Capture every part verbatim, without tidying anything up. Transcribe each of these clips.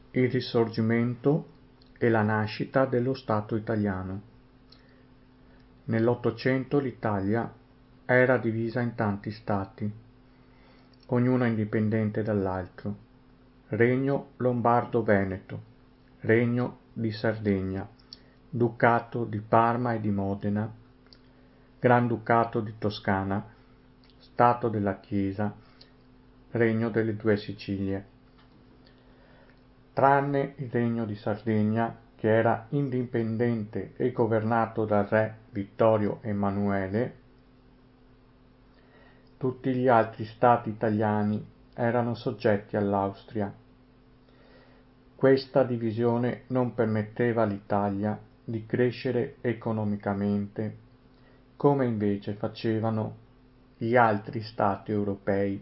il Risorgimento e la nascita dello Stato italiano. Nell'Ottocento l'Italia era divisa in tanti stati, ognuno indipendente dall'altro: Regno Lombardo-Veneto, Regno di Sardegna, Ducato di Parma e di Modena, Granducato di Toscana, Stato della Chiesa, Regno delle Due Sicilie. Tranne il Regno di Sardegna, che era indipendente e governato dal re Vittorio Emanuele, tutti gli altri stati italiani erano soggetti all'Austria. Questa divisione non permetteva all'Italia di crescere economicamente, come invece facevano gli altri stati europei.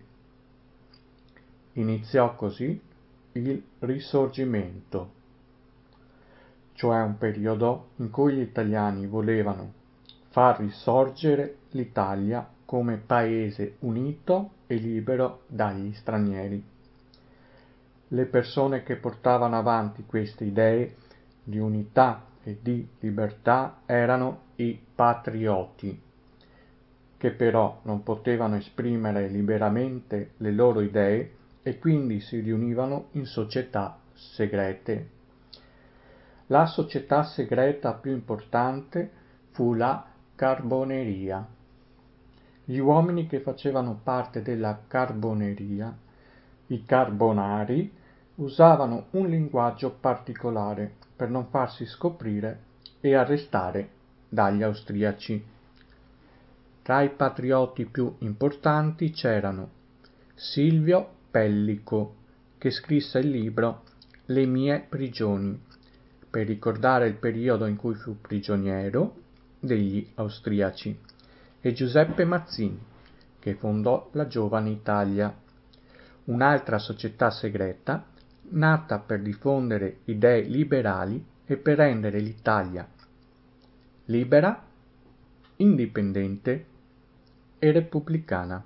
Iniziò così il Risorgimento, cioè un periodo in cui gli italiani volevano far risorgere l'Italia come paese unito e libero dagli stranieri. Le persone che portavano avanti queste idee di unità e di libertà erano i patrioti, che però non potevano esprimere liberamente le loro idee e quindi si riunivano in società segrete. La società segreta più importante fu la Carboneria. Gli uomini che facevano parte della Carboneria, i Carbonari, usavano un linguaggio particolare per non farsi scoprire e arrestare dagli austriaci. Tra i patrioti più importanti c'erano Silvio Pellico, che scrisse il libro Le mie prigioni, per ricordare il periodo in cui fu prigioniero degli austriaci, e Giuseppe Mazzini, che fondò la Giovane Italia, un'altra società segreta nata per diffondere idee liberali e per rendere l'Italia libera, indipendente e repubblicana.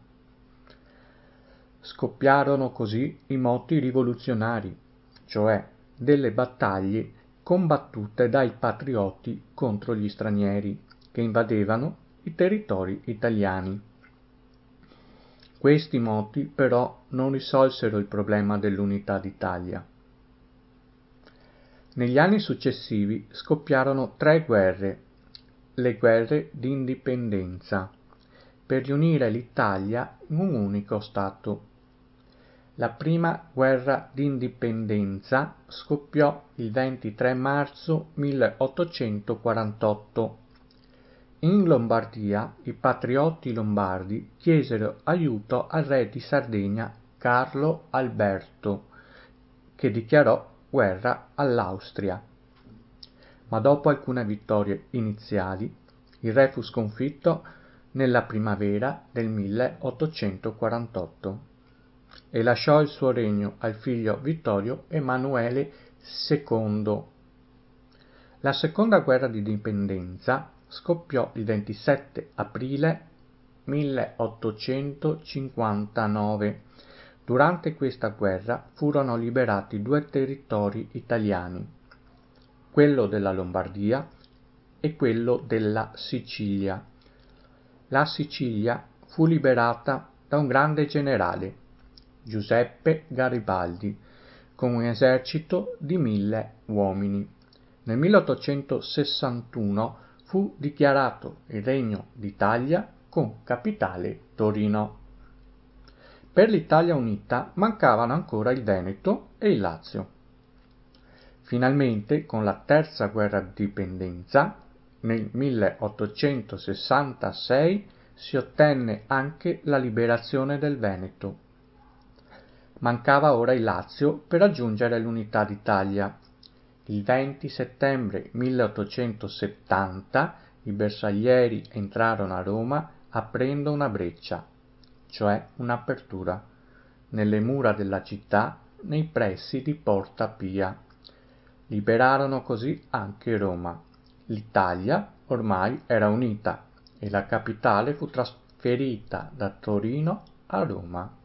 Scoppiarono così i moti rivoluzionari, cioè delle battaglie combattute dai patrioti contro gli stranieri che invadevano i territori italiani. Questi moti però non risolsero il problema dell'unità d'Italia. Negli anni successivi scoppiarono tre guerre, le guerre d'indipendenza, per riunire l'Italia in un unico Stato. La prima guerra d'indipendenza scoppiò il ventitré marzo milleottocentoquarantotto. In Lombardia i patrioti lombardi chiesero aiuto al re di Sardegna Carlo Alberto, che dichiarò guerra all'Austria. Ma dopo alcune vittorie iniziali, il re fu sconfitto nella primavera del milleottocentoquarantotto e lasciò il suo regno al figlio Vittorio Emanuele secondo. La seconda guerra di indipendenza scoppiò il ventisette aprile milleottocentocinquantanove. Durante questa guerra furono liberati due territori italiani, quello della Lombardia e quello della Sicilia. La Sicilia fu liberata da un grande generale, Giuseppe Garibaldi, con un esercito di mille uomini. Nel milleottocentosessantuno fu dichiarato il Regno d'Italia con capitale Torino. Per l'Italia unita mancavano ancora il Veneto e il Lazio. Finalmente, con la terza guerra d'indipendenza, nel milleottocentosessantasei, si ottenne anche la liberazione del Veneto. Mancava ora il Lazio per raggiungere l'unità d'Italia. Il venti settembre milleottocentosettanta i bersaglieri entrarono a Roma aprendo una breccia, cioè un'apertura, nelle mura della città nei pressi di Porta Pia. Liberarono così anche Roma. L'Italia ormai era unita e la capitale fu trasferita da Torino a Roma.